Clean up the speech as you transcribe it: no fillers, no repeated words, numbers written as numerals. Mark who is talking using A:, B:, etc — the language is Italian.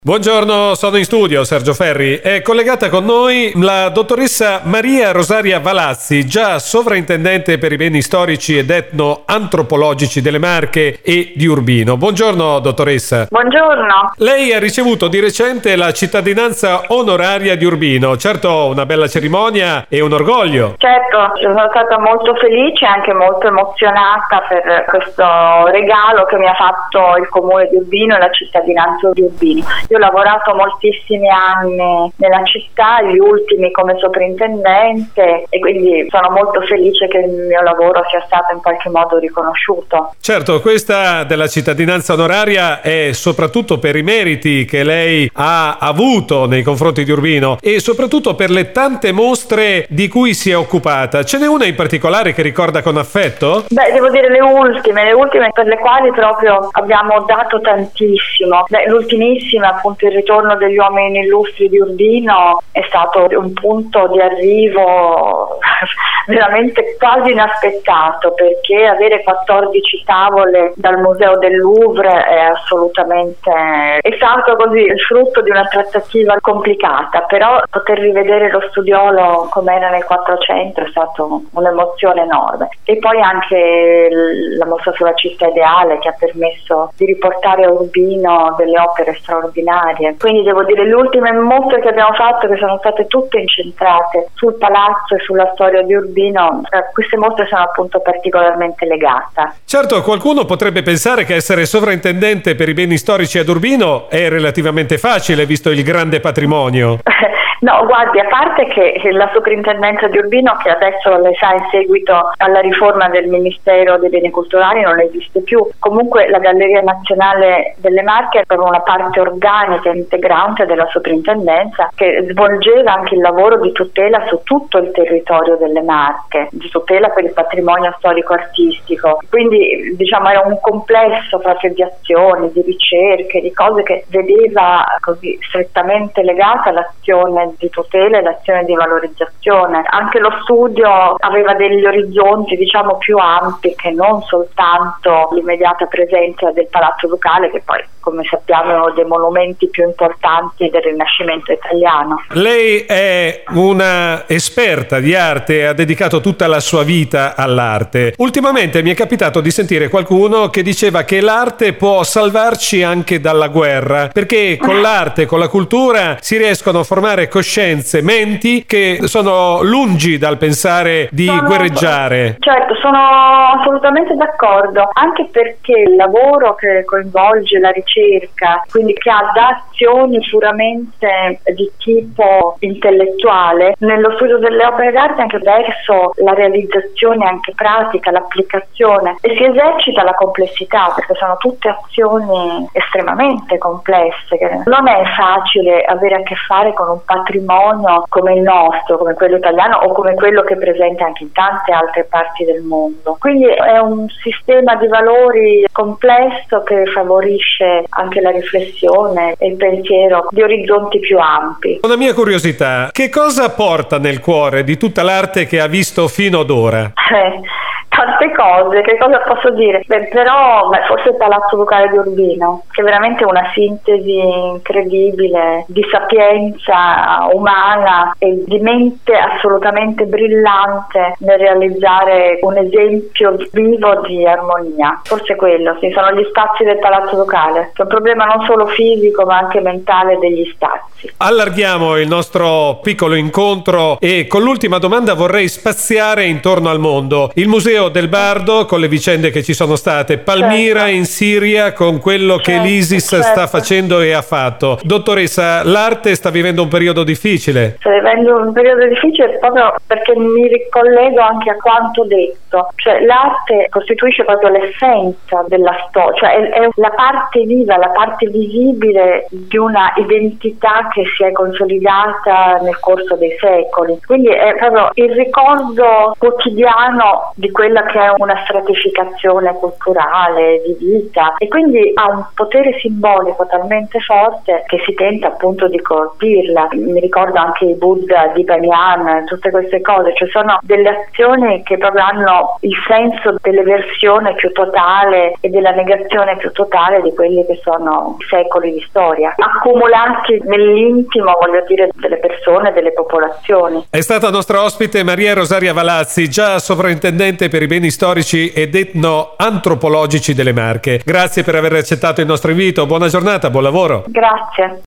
A: Buongiorno, sono in studio, Sergio Ferri. È collegata con noi la dottoressa Maria Rosaria Valazzi, già sovrintendente per i beni storici ed etno-antropologici delle Marche e di Urbino. Buongiorno, dottoressa.
B: Buongiorno.
A: Lei ha ricevuto di recente la cittadinanza onoraria di Urbino. Certo, una bella cerimonia e un orgoglio.
B: Certo, sono stata molto felice e anche molto emozionata per questo regalo che mi ha fatto il comune di Urbino e la cittadinanza di Urbino. Io ho lavorato moltissimi anni nella città, gli ultimi come sovrintendente, e quindi sono molto felice che il mio lavoro sia stato in qualche modo riconosciuto.
A: Certo, questa della cittadinanza onoraria è soprattutto per i meriti che lei ha avuto nei confronti di Urbino e soprattutto per le tante mostre di cui si è occupata. Ce n'è una in particolare che ricorda con affetto?
B: Beh, devo dire le ultime per le quali proprio abbiamo dato tantissimo. L'ultimissima, appunto, il ritorno degli uomini illustri di Urbino, è stato un punto di arrivo veramente quasi inaspettato, perché avere 14 tavole dal Museo del Louvre è stato così il frutto di una trattativa complicata, però poter rivedere lo studiolo come era nel 400 è stato un'emozione enorme. E poi anche la mostra sulla città ideale, che ha permesso di riportare a Urbino delle opere straordinarie. Quindi devo dire, le ultime mostre che abbiamo fatto, che sono state tutte incentrate sul palazzo e sulla storia di Urbino, queste mostre sono appunto particolarmente legate.
A: Certo, qualcuno potrebbe pensare che essere sovrintendente per i beni storici ad Urbino è relativamente facile, visto il grande patrimonio.
B: No, guardi, a parte che la soprintendenza di Urbino, che adesso lei sa in seguito alla riforma del Ministero dei Beni Culturali non esiste più, comunque la Galleria Nazionale delle Marche è proprio una parte organica e integrante della soprintendenza, che svolgeva anche il lavoro di tutela su tutto il territorio delle Marche, di tutela per il patrimonio storico-artistico. Quindi diciamo era un complesso proprio di azioni, di ricerche, di cose che vedeva così strettamente legata all'azione di tutela e l'azione di valorizzazione. Anche lo studio aveva degli orizzonti diciamo più ampi che non soltanto l'immediata presenza del Palazzo Ducale, che poi come sappiamo è uno dei monumenti più importanti del Rinascimento italiano.
A: Lei è una esperta di arte e ha dedicato tutta la sua vita all'arte. Ultimamente mi è capitato di sentire qualcuno che diceva che l'arte può salvarci anche dalla guerra, perché con l'arte, con la cultura si riescono a formare coscienze, menti che sono lungi dal pensare di guerreggiare.
B: Certo, sono assolutamente d'accordo, anche perché il lavoro che coinvolge la ricerca, quindi che ha da azioni puramente di tipo intellettuale, nello studio delle opere d'arte anche verso la realizzazione anche pratica, l'applicazione, e si esercita la complessità, perché sono tutte azioni estremamente complesse, che non è facile avere a che fare con un patrimonio come il nostro, come quello italiano o come quello che è presente anche in tante altre parti del mondo. Quindi è un sistema di valori complesso che favorisce anche la riflessione e il pensiero di orizzonti più ampi.
A: Una mia curiosità, che cosa porta nel cuore di tutta l'arte che ha visto fino ad ora?
B: Tante cose, che cosa posso dire? Però forse il Palazzo Ducale di Urbino, che è veramente una sintesi incredibile di sapienza umana e di mente assolutamente brillante nel realizzare un esempio vivo di armonia. Forse quello, sì, sono gli spazi del Palazzo Ducale, che è un problema non solo fisico ma anche mentale degli spazi.
A: Allarghiamo il nostro piccolo incontro e con l'ultima domanda vorrei spaziare intorno al mondo. Il Museo del Bardo, con le vicende che ci sono state, Palmira in Siria con quello che l'ISIS sta facendo e ha fatto. Dottoressa, l'arte sta vivendo un periodo difficile?
B: Sta vivendo un periodo difficile proprio perché mi ricollego anche a quanto detto, cioè l'arte costituisce proprio l'essenza della storia, cioè è la parte viva, la parte visibile di una identità che si è consolidata nel corso dei secoli, quindi è proprio il ricordo quotidiano di quello quella che è una stratificazione culturale, di vita, e quindi ha un potere simbolico talmente forte che si tenta appunto di colpirla. Mi ricordo anche i Buddha di Banyan, tutte queste cose, cioè sono delle azioni che proprio hanno il senso dell'eversione più totale e della negazione più totale di quelli che sono secoli di storia, accumulati nell'intimo, voglio dire, delle persone, delle popolazioni.
A: È stata nostra ospite Maria Rosaria Valazzi, già sovrintendente per i beni storici ed etnoantropologici delle Marche. Grazie per aver accettato il nostro invito, buona giornata, buon lavoro.
B: Grazie.